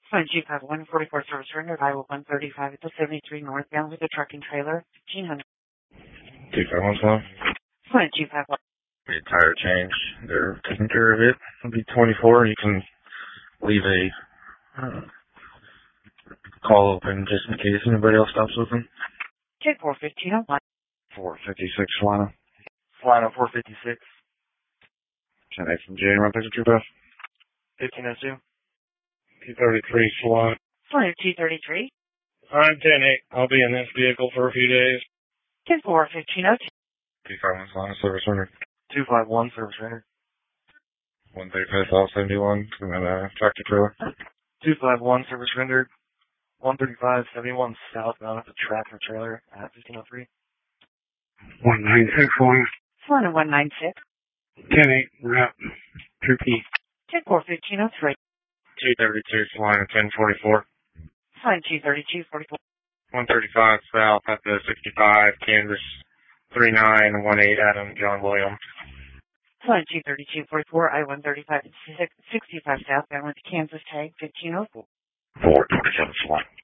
Flight G5 144 service rendered, Iowa 135 at the 73 northbound with a truck and trailer, 1500. 251 Flight G5 Need a tire change. They're taking care of it. It'll be 24. You can leave a call open just in case anybody else stops with them. Kid 41501. 456 Solano. Solano 456. 10-8 from J, run picture 2 pass. 1502. 233 Solano. Flight 233. I'm 10-8. I'll be in this vehicle for a few days. Kid 41502. 251 Solano, service rendered. 251 service rendered. 135 South 71, and then tractor trailer. 251 service rendered. 135 71 southbound with a tractor trailer at 1503. 196 Solano. Solano 196. 10-8, wrap. 2P. Kid 41503. 232 Solano, 1044. Flight 23244. 135 south at the 65, Kansas 3918 Adam John William. Flight 23244, I-135 at 65 southbound with Kansas tag 1504. 427 Solano.